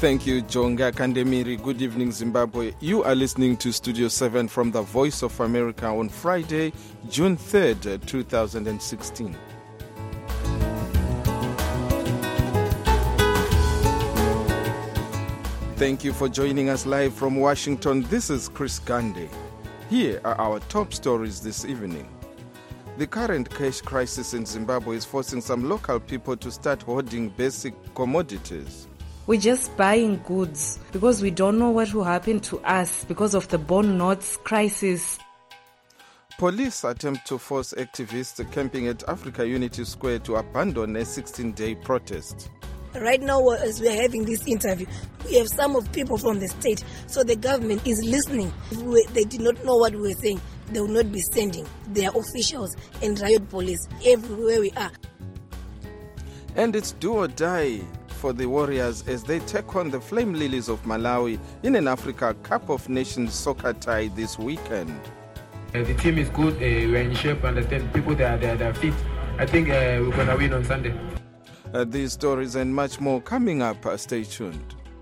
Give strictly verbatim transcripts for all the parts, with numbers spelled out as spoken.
Thank you, Jonga Kandemiri. Good evening, Zimbabwe. You are listening to Studio seven from the Voice of America on Friday, June third, twenty sixteen. Thank you for joining us live from Washington. This is Chris Gandhi. Here are our top stories this evening. The current cash crisis in Zimbabwe is forcing some local people to start hoarding basic commodities. We're just buying goods because we don't know what will happen to us because of the bond notes crisis. Police attempt to force activists camping at Africa Unity Square to abandon a sixteen-day protest. Right now, as we're having this interview, we have some of people from the state, so the government is listening. If they did not know what we were saying, they will not be sending their officials and riot police everywhere we are. And it's do or die for the Warriors as they take on the Flame Lilies of Malawi in an Africa Cup of Nations soccer tie this weekend. Uh, the team is good. Uh, we're in shape. Understand people they are, they are, they are fit. I think uh, we're going to win on Sunday. Uh, these stories and much more coming up. Uh, stay tuned.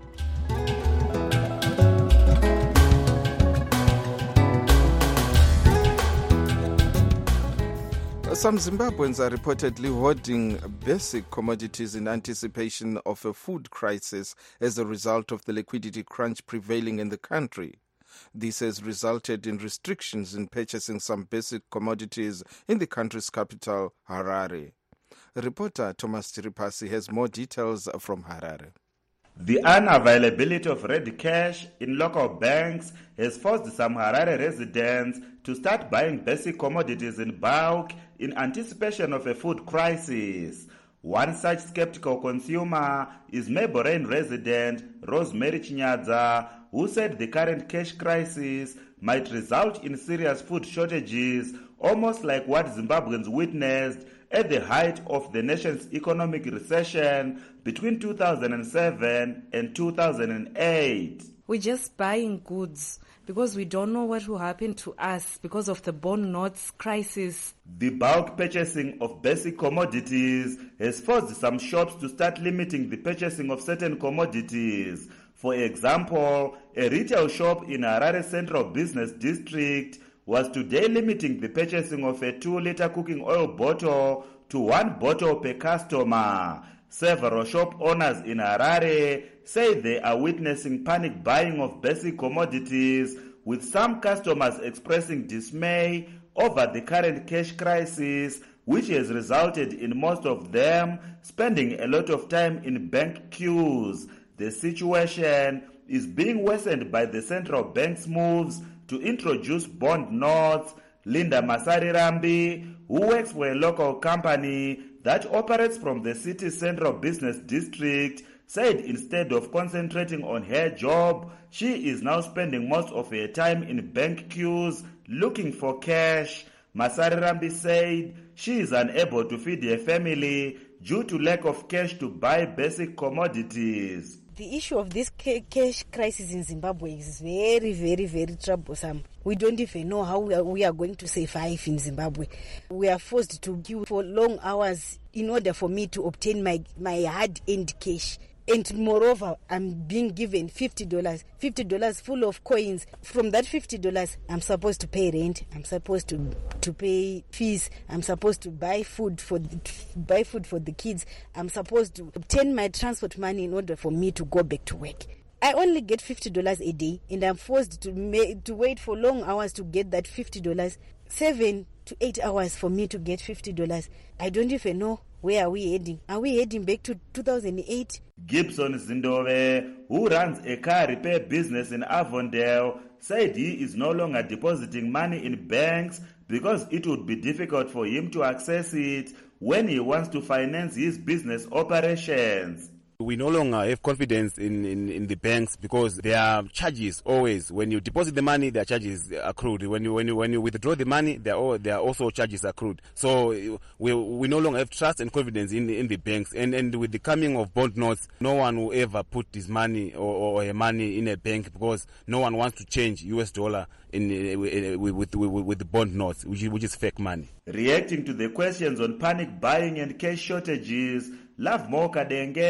Some Zimbabweans are reportedly hoarding basic commodities in anticipation of a food crisis as a result of the liquidity crunch prevailing in the country. This has resulted in restrictions in purchasing some basic commodities in the country's capital, Harare. Reporter Thomas Chiripasi has more details from Harare. The unavailability of ready cash in local banks has forced some Harare residents to start buying basic commodities in bulk in anticipation of a food crisis. One such skeptical consumer is Meborane resident Rosemary Chinyadza, who said the current cash crisis might result in serious food shortages, almost like what Zimbabweans witnessed at the height of the nation's economic recession between two thousand seven and two thousand eight. We're just buying goods because we don't know what will happen to us because of the bond notes crisis. The bulk purchasing of basic commodities has forced some shops to start limiting the purchasing of certain commodities. For example, a retail shop in Harare Central Business District was today limiting the purchasing of a two-liter cooking oil bottle to one bottle per customer. Several shop owners in Harare say they are witnessing panic buying of basic commodities, with some customers expressing dismay over the current cash crisis, which has resulted in most of them spending a lot of time in bank queues. The situation is being worsened by the central bank's moves to introduce bond notes. Linda Masarirambi, who works for a local company that operates from the city's central business district, said instead of concentrating on her job, she is now spending most of her time in bank queues looking for cash. Masarirambi said she is unable to feed her family due to lack of cash to buy basic commodities. The issue of this cash crisis in Zimbabwe is very, very, very troublesome. We don't even know how we are, we are going to survive in Zimbabwe. We are forced to queue for long hours in order for me to obtain my, my hard-earned cash. And moreover, I'm being given fifty dollars, fifty dollars full of coins. From that fifty dollars, I'm supposed to pay rent. I'm supposed to to pay fees. I'm supposed to buy food for the, buy food for the kids. I'm supposed to obtain my transport money in order for me to go back to work. I only get fifty dollars a day, and I'm forced to ma- to wait for long hours to get that fifty dollars. Seven to eight hours for me to get fifty dollars. I don't even know. Where are we heading? Are we heading back to two thousand eight? Gibson Zindove, who runs a car repair business in Avondale, said he is no longer depositing money in banks because it would be difficult for him to access it when he wants to finance his business operations. We no longer have confidence in, in, in the banks because there are charges always. When you deposit the money, there are charges accrued. When you when you when you withdraw the money, there are there are also charges accrued. So we we no longer have trust and confidence in in the banks. And and with the coming of bond notes, no one will ever put his money or, or money in a bank because no one wants to change U S dollar in, in with, with with the bond notes, which is, which is fake money. Reacting to the questions on panic buying and cash shortages, Lovemore Kadenge,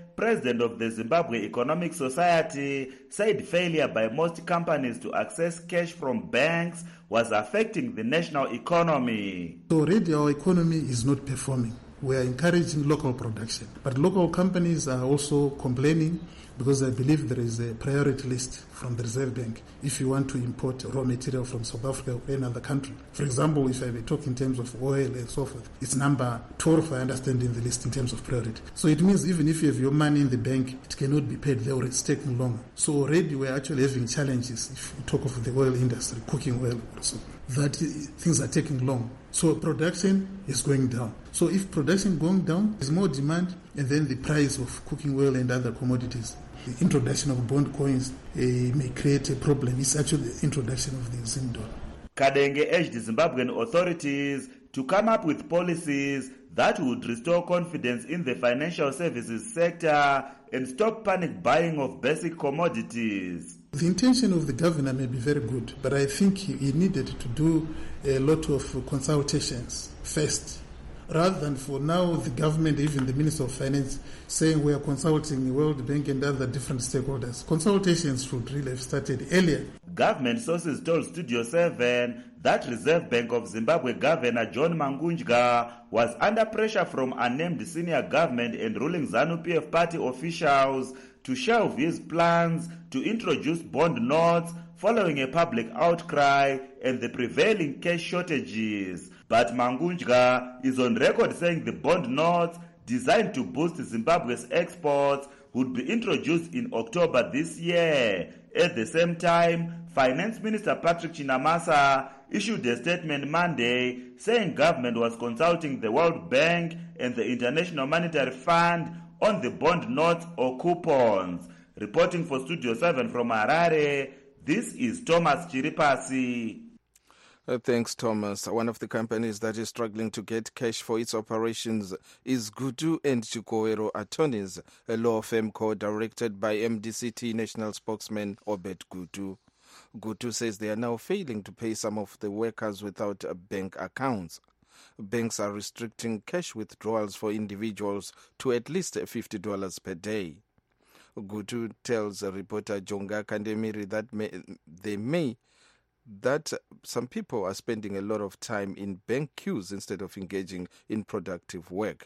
president of the Zimbabwe Economic Society, said failure by most companies to access cash from banks was affecting the national economy. So already our economy is not performing. We are encouraging local production, but local companies are also complaining because I believe there is a priority list from the Reserve Bank if you want to import raw material from South Africa or another country. For example, if I may talk in terms of oil and so forth, it's number twelve, I understand, in the list in terms of priority. So it means even if you have your money in the bank, it cannot be paid there or it's taking longer. So already we're actually having challenges if you talk of the oil industry, cooking oil also, that things are taking long. So production is going down. So if production going down, there's more demand, and then the price of cooking oil and other commodities, the introduction of bond coins uh, may create a problem. It's actually the introduction of the Zim dollar. Kadenge urged Zimbabwean authorities to come up with policies that would restore confidence in the financial services sector and stop panic buying of basic commodities. The intention of the governor may be very good, but I think he, he needed to do a lot of consultations first, rather than for now the government, even the Minister of Finance, saying we are consulting the World Bank and other different stakeholders. Consultations should really have started earlier. Government sources told Studio seven that Reserve Bank of Zimbabwe Governor John Mangunjga was under pressure from unnamed senior government and ruling ZANU-P F party officials to shelve his plans to introduce bond notes following a public outcry and the prevailing cash shortages. But Mangunjga is on record saying the bond notes designed to boost Zimbabwe's exports would be introduced in October this year. At the same time, Finance Minister Patrick Chinamasa issued a statement Monday saying government was consulting the World Bank and the International Monetary Fund on the bond notes or coupons. Reporting for Studio seven from Harare, this is Thomas Chiripasi. Uh, thanks, Thomas. One of the companies that is struggling to get cash for its operations is Gutu and Chikowero Attorneys, a law firm co-directed by M D C T national spokesman Obed Gutu. Gutu says they are now failing to pay some of the workers without uh, bank accounts. Banks are restricting cash withdrawals for individuals to at least fifty dollars per day. Gutu tells reporter Jonga Kandemiri that may, they may that some people are spending a lot of time in bank queues instead of engaging in productive work.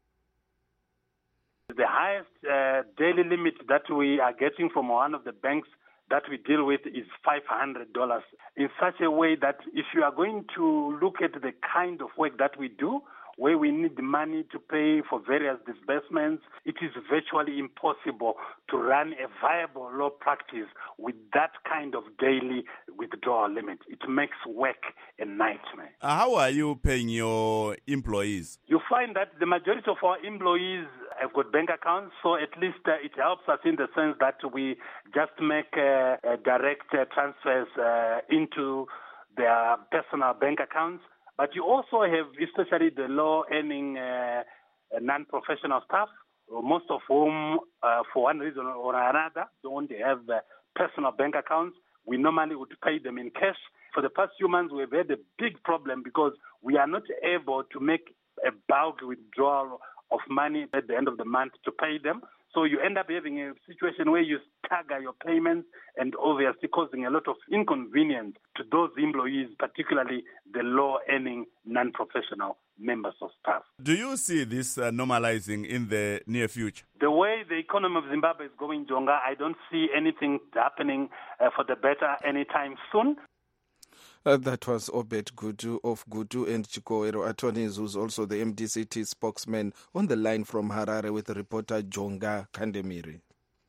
The highest uh, daily limit that we are getting from one of the banks that we deal with is five hundred dollars, in such a way that if you are going to look at the kind of work that we do, where we need money to pay for various disbursements, it is virtually impossible to run a viable law practice with that kind of daily withdrawal limit. It makes work a nightmare. Uh, how are you paying your employees? You find that the majority of our employees have got bank accounts, so at least uh, it helps us in the sense that we just make uh, uh, direct uh, transfers uh, into their personal bank accounts. But you also have, especially the low-earning uh, non-professional staff, most of whom, uh, for one reason or another, don't have uh, personal bank accounts. We normally would pay them in cash. For the past few months, we've had a big problem because we are not able to make a bulk withdrawal of money at the end of the month to pay them. So you end up having a situation where you stagger your payments and obviously causing a lot of inconvenience to those employees, particularly the low-earning non-professional members of staff. Do you see this uh, normalizing in the near future? The way the economy of Zimbabwe is going, Jonga, I don't see anything happening uh, for the better anytime soon. Uh, that was Obed Gutu of Gutu and Chikowero Attorneys, who's also the M D C T spokesman, on the line from Harare with reporter Jonga Kandemiri.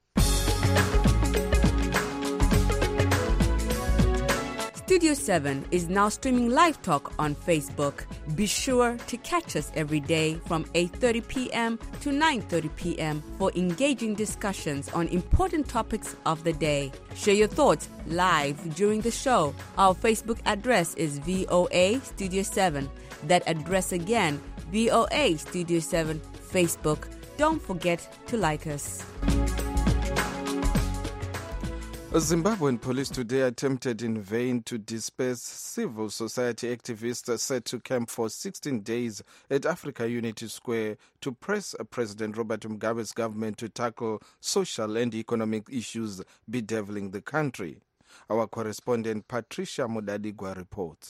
Studio seven is now streaming live talk on Facebook. Be sure to catch us every day from eight thirty p.m. to nine thirty p.m. for engaging discussions on important topics of the day. Share your thoughts live during the show. Our Facebook address is V O A Studio seven. That address again, V O A Studio seven Facebook. Don't forget to like us. Zimbabwean police today attempted in vain to disperse civil society activists set to camp for sixteen days at Africa Unity Square to press President Robert Mugabe's government to tackle social and economic issues bedeviling the country. Our correspondent Patricia Mudadigwa reports.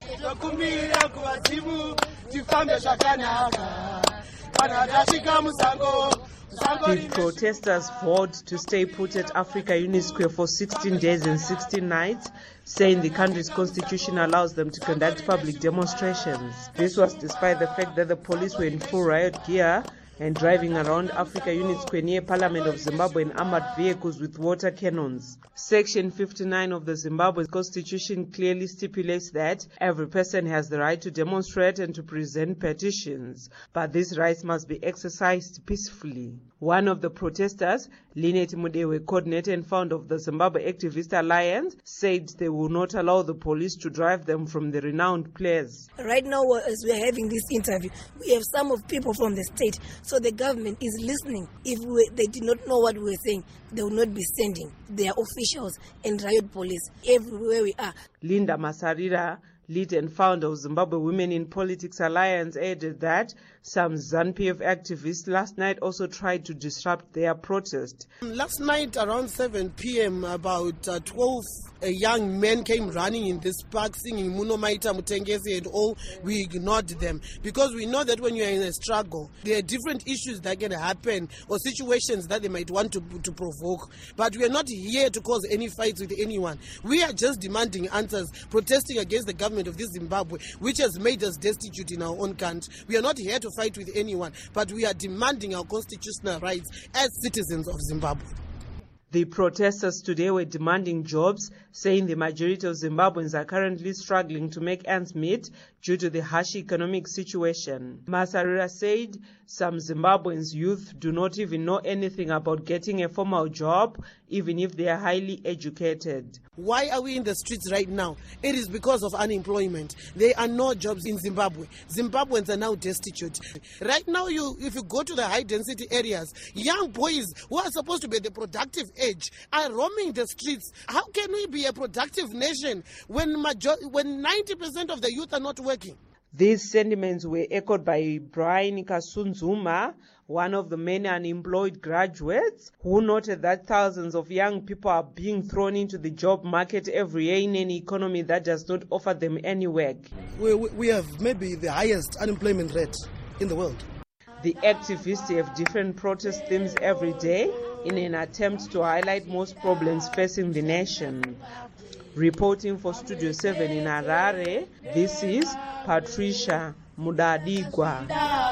The protesters vowed to stay put at Africa Unity Square for sixteen days and sixteen nights, saying the country's constitution allows them to conduct public demonstrations. This was despite the fact that the police were in full riot gear and driving around Africa Unity Square near Parliament of Zimbabwe in armored vehicles with water cannons. Section fifty-nine of the Zimbabwe Constitution clearly stipulates that every person has the right to demonstrate and to present petitions, but these rights must be exercised peacefully. One of the protesters, Lynette Mudewe, coordinator and founder of the Zimbabwe Activist Alliance, said they will not allow the police to drive them from the renowned place. Right now, as we are having this interview, we have some of people from the state, so the government is listening. If we, they did not know what we were saying, they will not be sending their officials and riot police everywhere we are. Linda Masarira, lead and founder of Zimbabwe Women in Politics Alliance, added that some ZANU-P F activists last night also tried to disrupt their protest. Last night around seven p.m. about uh, twelve uh, young men came running in this park singing Muno Maita Mutengesi and all. We ignored them because we know that when you are in a struggle, there are different issues that can happen or situations that they might want to, to provoke. But we are not here to cause any fights with anyone. We are just demanding answers, protesting against the government of this Zimbabwe, which has made us destitute in our own country. We are not here to fight with anyone, but we are demanding our constitutional rights as citizens of Zimbabwe. The protesters today were demanding jobs, saying the majority of Zimbabweans are currently struggling to make ends meet due to the harsh economic situation. Masarira said some Zimbabweans youth do not even know anything about getting a formal job, even if they are highly educated. Why are we in the streets right now? It is because of unemployment. There are no jobs in Zimbabwe. Zimbabweans are now destitute. Right now, you, if you go to the high-density areas, young boys who are supposed to be at the productive age are roaming the streets. How can we be a productive nation when major- when ninety percent of the youth are not working? These sentiments were echoed by Brian Kasunzuma, one of the many unemployed graduates, who noted that thousands of young people are being thrown into the job market every year in an economy that does not offer them any work. We, we have maybe the highest unemployment rate in the world. The activists have different protest themes every day in an attempt to highlight most problems facing the nation. Reporting for Studio seven in Harare, this is Patricia Mudadigwa.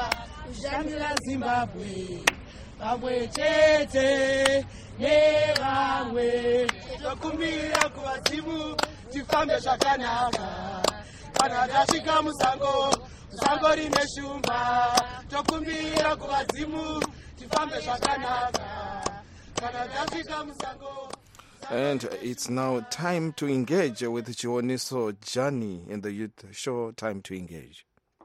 Zimbabwe, Abwechete, Nevawe, Tokumbira kuwazimu, tifambe shakanaka, Panadashika musango, musango rimeshumba, Tokumbira kuwazimu, tifambe shakanaka, Panadashika musango. And it's now time to engage with Chioniso Jani in the youth show, Time to Engage.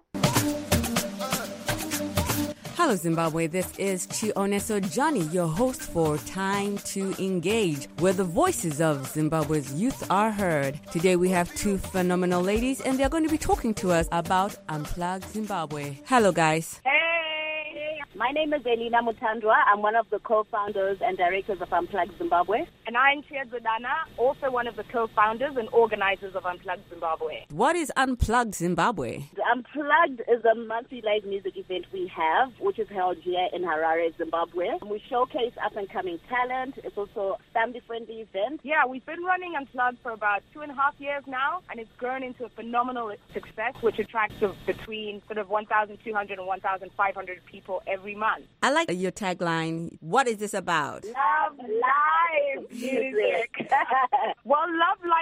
Hello, Zimbabwe. This is Chioneso Johnny, your host for Time to Engage, where the voices of Zimbabwe's youth are heard. Today we have two phenomenal ladies, and they're going to be talking to us about Unplug Zimbabwe. Hello, guys. Hey. My name is Elina Mutandwa. I'm one of the co-founders and directors of Unplug Zimbabwe. And I'm Tia Zodana, also one of the co-founders and organizers of Unplug Zimbabwe. What is Unplug Zimbabwe? Unplugged is a monthly live music event we have, which is held here in Harare, Zimbabwe. We showcase up-and-coming talent. It's also a family-friendly event. Yeah, we've been running Unplugged for about two and a half years now, and it's grown into a phenomenal success, which attracts between sort of one thousand two hundred and one thousand five hundred people every month. I like your tagline. What is this about? Love live music. Well, Love Live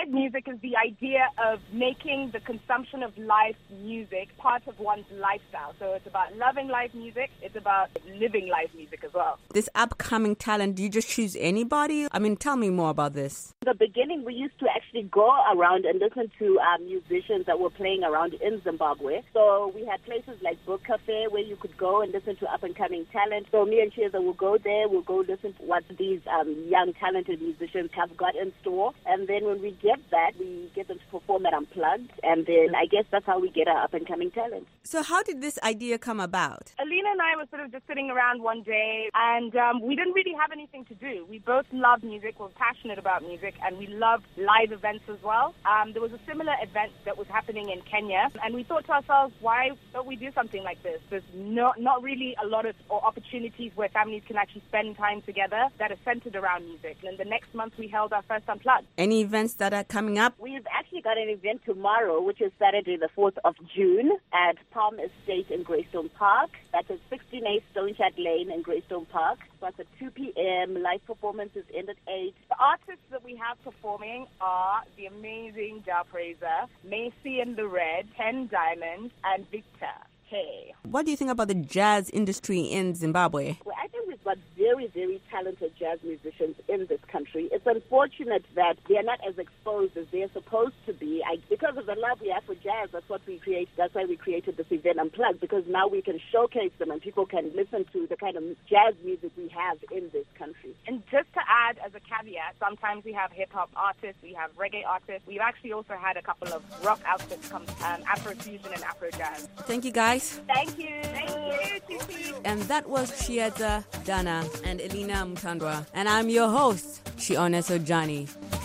live music is the idea of making the consumption of live music part of one's lifestyle. So it's about loving live music. It's about living live music as well. This upcoming talent, do you just choose anybody? I mean, tell me more about this. In the beginning, we used to actually go around and listen to um, musicians that were playing around in Zimbabwe. So we had places like Book Cafe where you could go and listen to up-and-coming talent. So me and Chieza will go there. We'll go listen to what these um, young, talented musicians have got in store. And then when we get that, we get them to perform at Unplugged. And then I guess that's how we get our up-and-coming talent. So how did this idea come about? Alina and I were sort of just sitting around one day, and um, we didn't really have anything to do. We both love music. We're passionate about music, and we love live events as well. Um, there was a similar event that was happening in Kenya, and we thought to ourselves, why don't we do something like this? There's not, not really a lot of or opportunities where families can actually spend time together that are centered around music. And the next month, we held our first Unplugged. Any events that are coming up? We've actually got an event tomorrow, which is Saturday the fourth of June at Palm Estate in Greystone Park. That's at sixteen A Stonechat Lane in Greystone Park. So it's at two p.m. Live performances end at eight. The artists that we have performing are the amazing Jah Praiser, Macy and the Red, Ten Diamond, and Victor. Hey. What do you think about the jazz industry in Zimbabwe? Well, I think we've got very, very talented jazz musicians in this country. It's unfortunate that they're not as exposed as they're supposed to be. I, because of the love we have for jazz, that's what we create. That's why we created this event Unplugged, because now we can showcase them and people can listen to the kind of jazz music we have in this country. And just to add as a caveat, sometimes we have hip-hop artists, we have reggae artists. We've actually also had a couple of rock outfits come, um, Afro-fusion and Afro-jazz. Thank you, guys. Thank you. Thank you, Titi. And that was Chieza, Dana, and Elina Mutandwa. And I'm your host, Shione Sojani.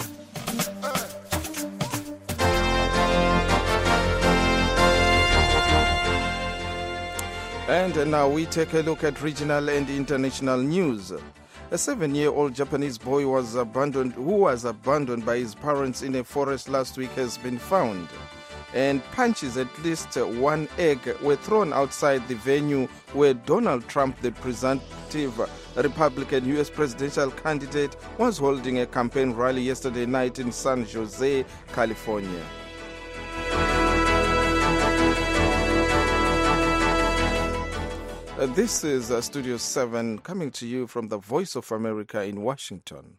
And now we take a look at regional and international news. A seven-year-old Japanese boy was abandoned, who was abandoned by his parents in a forest last week has been found. And punches, at least one egg, were thrown outside the venue where Donald Trump, the presumptive Republican U S presidential candidate, was holding a campaign rally yesterday night in San Jose, California. Uh, this is uh, Studio seven coming to you from the Voice of America in Washington.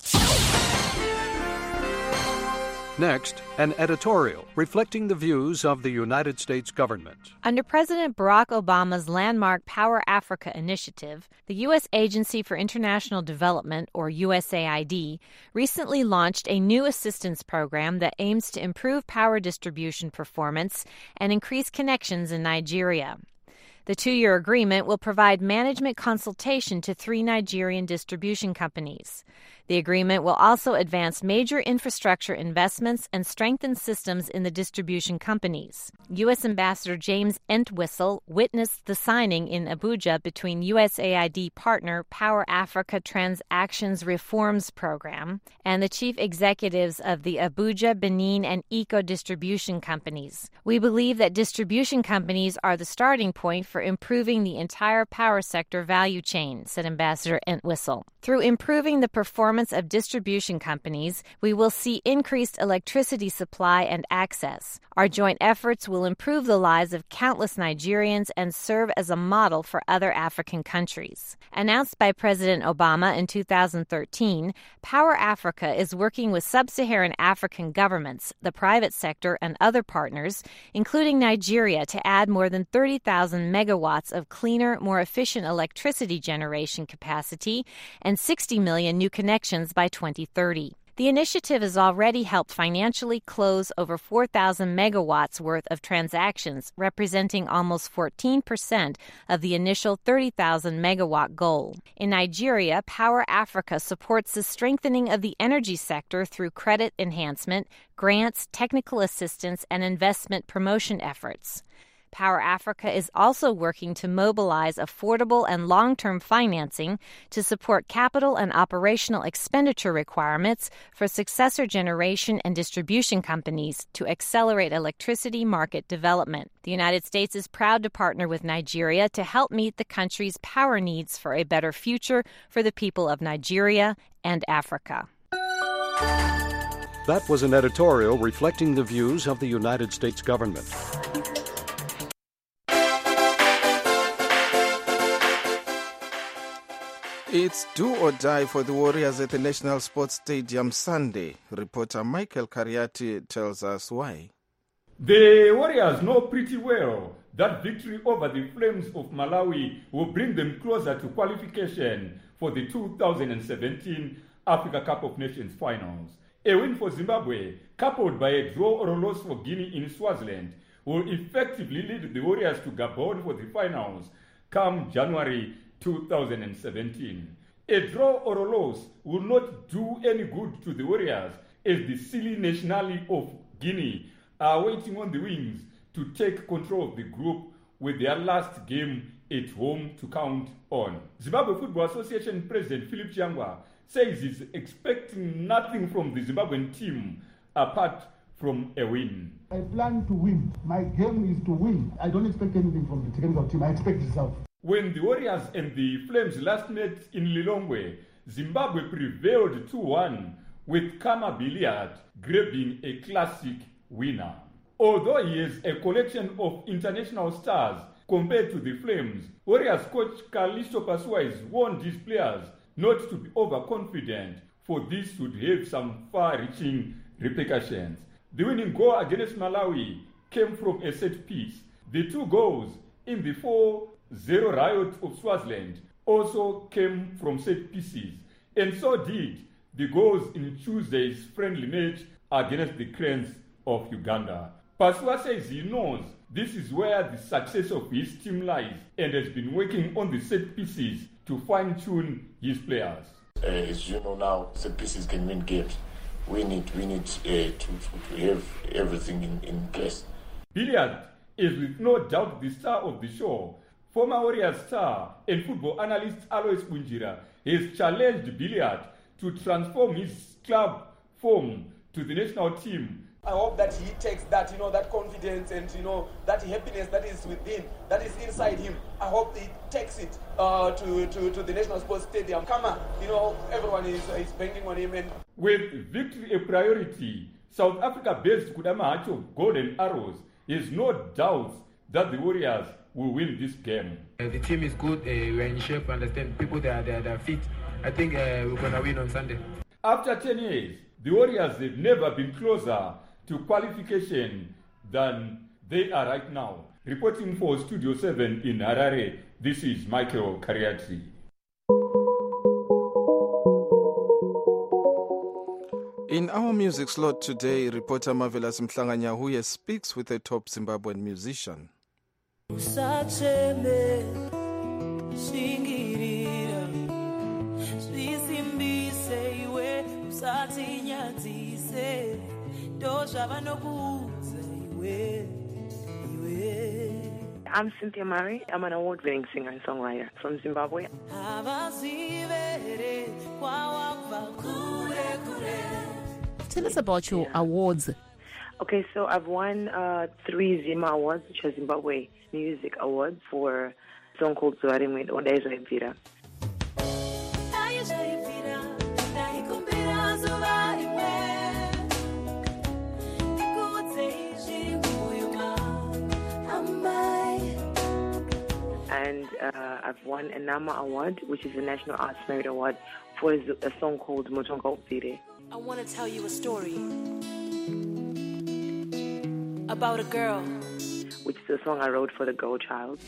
Next, an editorial reflecting the views of the United States government. Under President Barack Obama's landmark Power Africa initiative, the U S Agency for International Development, or U S A I D, recently launched a new assistance program that aims to improve power distribution performance and increase connections in Nigeria. The two-year agreement will provide management consultation to three Nigerian distribution companies. The agreement will also advance major infrastructure investments and strengthen systems in the distribution companies. U S Ambassador James Entwistle witnessed the signing in Abuja between U S A I D partner Power Africa Transactions Reforms Program and the chief executives of the Abuja, Benin, and Eco distribution companies. We believe that distribution companies are the starting point for improving the entire power sector value chain, said Ambassador Entwistle. Through improving the performance of distribution companies, we will see increased electricity supply and access. Our joint efforts will improve the lives of countless Nigerians and serve as a model for other African countries. Announced by President Obama in two thousand thirteen, Power Africa is working with sub-Saharan African governments, the private sector, and other partners, including Nigeria, to add more than thirty thousand megawatts of cleaner, more efficient electricity generation capacity and sixty million new connections by twenty thirty. The initiative has already helped financially close over four thousand megawatts worth of transactions, representing almost fourteen percent of the initial thirty thousand megawatt goal. In Nigeria, Power Africa supports the strengthening of the energy sector through credit enhancement, grants, technical assistance, and investment promotion efforts. Power Africa is also working to mobilize affordable and long-term financing to support capital and operational expenditure requirements for successor generation and distribution companies to accelerate electricity market development. The United States is proud to partner with Nigeria to help meet the country's power needs for a better future for the people of Nigeria and Africa. That was an editorial reflecting the views of the United States government. It's do or die for the Warriors at the National Sports Stadium Sunday. Reporter Michael Kariati tells us why. The Warriors know pretty well that victory over the Flames of Malawi will bring them closer to qualification for the two thousand seventeen Africa Cup of Nations finals. A win for Zimbabwe, coupled by a draw or a loss for Guinea in Swaziland, will effectively lead the Warriors to Gabon for the finals come January two thousand seventeen. A draw or a loss will not do any good to the Warriors, as the silly nationality of Guinea are waiting on the wings to take control of the group with their last game at home to count on. Zimbabwe Football Association President Philip Chiangwa says he's expecting nothing from the Zimbabwean team apart from a win. I plan to win. My game is to win. I don't expect anything from the technical team. I expect results. When the Warriors and the Flames last met in Lilongwe, Zimbabwe prevailed two one, with Kama Billiard grabbing a classic winner. Although he has a collection of international stars compared to the Flames, Warriors coach Kalisto Pasua has warned his players not to be overconfident, for this would have some far-reaching repercussions. The winning goal against Malawi came from a set piece. The two goals in the four zero riot of Swaziland also came from set pieces, and so did the goals in Tuesday's friendly match against the Cranes of Uganda. Pasua says he knows this is where the success of his team lies and has been working on the set pieces to fine-tune his players. Uh, as you know now, set pieces can win games. We need, we need uh, to, to have everything in, in place. Billiard is with no doubt the star of the show. Former Warriors star and football analyst Alois Bunjira has challenged Billiard to transform his club form to the national team. I hope that he takes that, you know, that confidence and, you know, that happiness that is within, that is inside him. I hope he takes it uh, to, to, to the National Sports Stadium. Come on, you know, everyone is, is banking on him. And with victory a priority, South Africa-based Kudama Hacho Golden Arrows has no doubts that the Warriors will win this game. Uh, the team is good. Uh, we're in shape. Understand people they are, they are, they are fit. I think uh, we're gonna win on Sunday. After ten years, the Warriors have never been closer to qualification than they are right now. Reporting for Studio seven in Harare, this is Michael Kariati. In our music slot today, reporter Marvelous Mhlanganya speaks with a top Zimbabwean musician. I'm Cynthia Murray. I'm an award-winning singer and songwriter from Zimbabwe. Tell us about your yeah. awards. Okay, so I've won uh, three Zima Awards, which are Zimbabwe Music Awards, for a song called Zuarimwe Odaizo Evira. And uh, I've won a NAMA Award, which is a National Arts Merit Award, for a, a song called Motonga Upire. I want to tell you a story about a girl, which is a song I wrote for the girl child.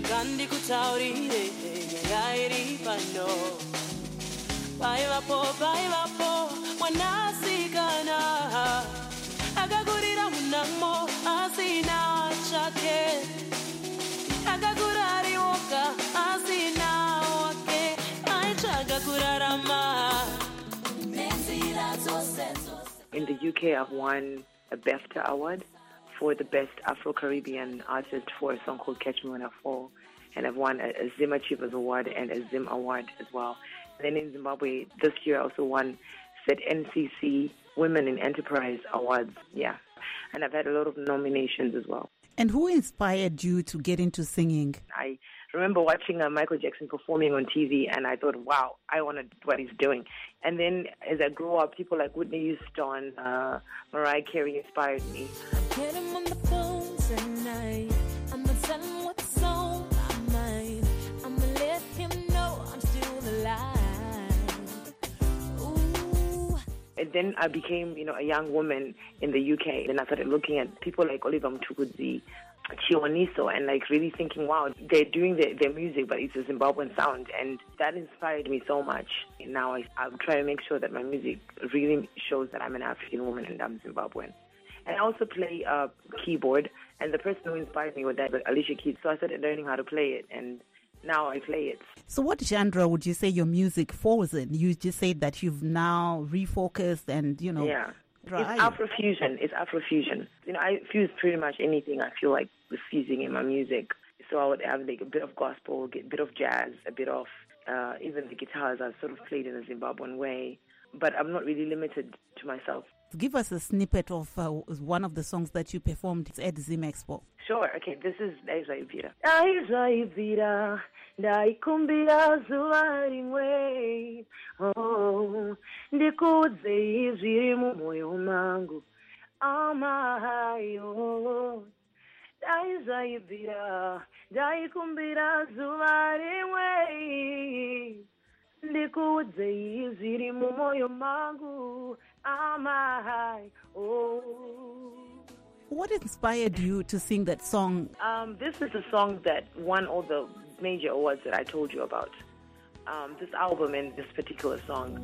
In the U K, I've won a BAFTA award for the best Afro-Caribbean artist for a song called Catch Me When I Fall. And I've won a, a Zim Achievers Award and a Zim Award as well. And then in Zimbabwe, this year I also won the N C C Women in Enterprise Awards. Yeah. And I've had a lot of nominations as well. And who inspired you to get into singing? I remember watching uh, Michael Jackson performing on T V, and I thought, wow, I want to do what he's doing. And then as I grew up, people like Whitney Houston, uh, Mariah Carey inspired me. Get him on the phone tonight. I'ma tell him what's on my mind. I'ma let him know I'm still alive. Ooh. And then I became, you know, a young woman in the U K. Then I started looking at people like Oliver Mtukudzi, Chiwoniso, and like really thinking, wow, they're doing their, their music, but it's a Zimbabwean sound, and that inspired me so much. And now I, I'm trying to make sure that my music really shows that I'm an African woman and I'm Zimbabwean. And I also play uh, keyboard, and the person who inspired me was that Alicia Keys, so I started learning how to play it, and now I play it. So what genre would you say your music falls in? You just said that you've now refocused and, you know... Yeah. Right. It's Afrofusion. It's Afrofusion. You know, I fuse pretty much anything I feel like was fusing in my music. So I would have like a bit of gospel, a bit of jazz, a bit of uh, even the guitars I've sort of played in a Zimbabwean way. But I'm not really limited to myself. Give us a snippet of uh, one of the songs that you performed at Zim Expo. Sure. Okay, this is Daizvaivira. Daizvaivira, ndaikumbira zuva rimwe. Oh, ndikudze zviri mumwoyo mangu. Amayo. Daizvaivira, ndaikumbira zuva rimwe. Ndikudze zviri mumwoyo mangu. Amayo. What inspired you to sing that song? Um, this is a song that won all the major awards that I told you about. Um, this album and this particular song.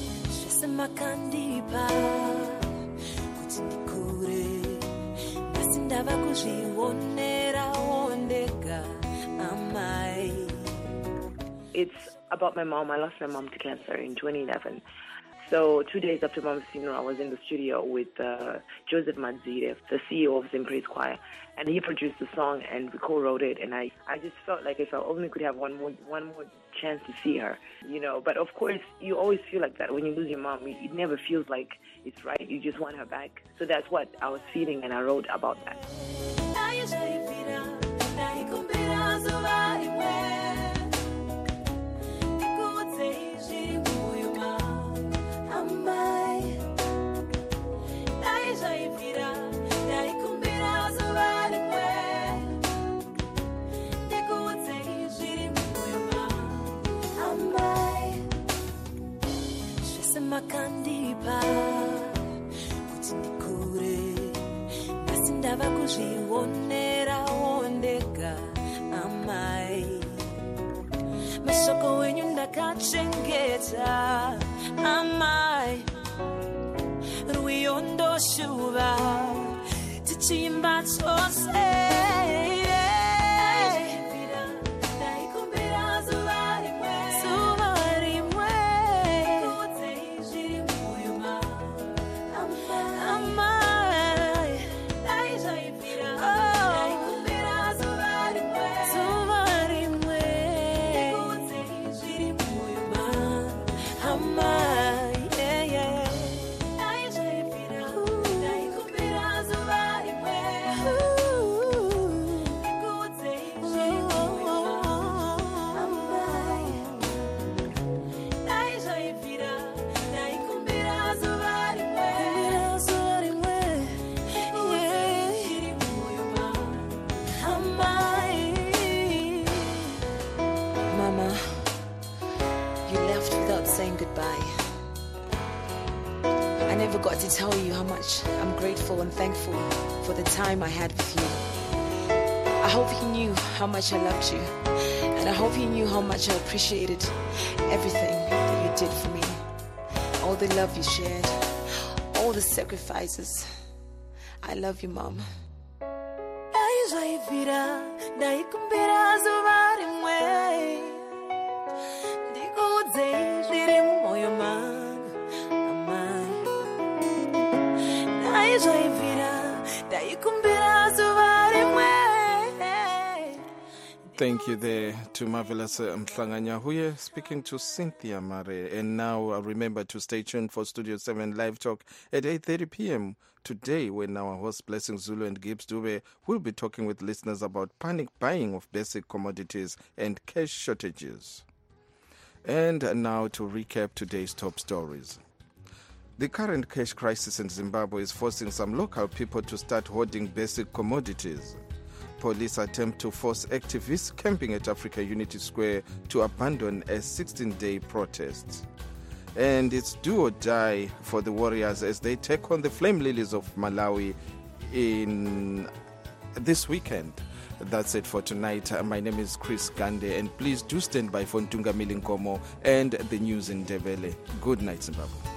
It's about my mom. I lost my mom to cancer in twenty eleven. So two days after Mom's funeral, I was in the studio with uh, Joseph Madzire, the C E O of Zim Praise Choir, and he produced the song and we co-wrote it. And I, I just felt like if I only could have one more, one more chance to see her, you know. But of course, you always feel like that when you lose your mom. It, it never feels like it's right. You just want her back. So that's what I was feeling, and I wrote about that. Makandipa kuti ndikure asi ndava kuzvionera wondega amai mashoko wenyu ndakachengeta amai rwiyo ndoshuva tichimba chose saying goodbye. I never got to tell you how much I'm grateful and thankful for the time I had with you. I hope you knew how much I loved you, and I hope you knew how much I appreciated everything that you did for me. All the love you shared, all the sacrifices. I love you, Mom. Thank you there to Marvelous uh, Mhlanganyahuye, speaking to Cynthia Mare. And now uh, remember to stay tuned for Studio seven Live Talk at eight thirty p.m. today, when our host Blessing Zulu and Gibbs Dube will be talking with listeners about panic buying of basic commodities and cash shortages. And now to recap today's top stories. The current cash crisis in Zimbabwe is forcing some local people to start hoarding basic commodities. Police attempt to force activists camping at Africa Unity Square to abandon a sixteen-day protest. And it's do or die for the Warriors as they take on the Flame Lilies of Malawi in this weekend. That's it for tonight. My name is Chris Gande, and please do stand by for Ntunga Milinkomo and the news in Ndebele. Good night, Zimbabwe.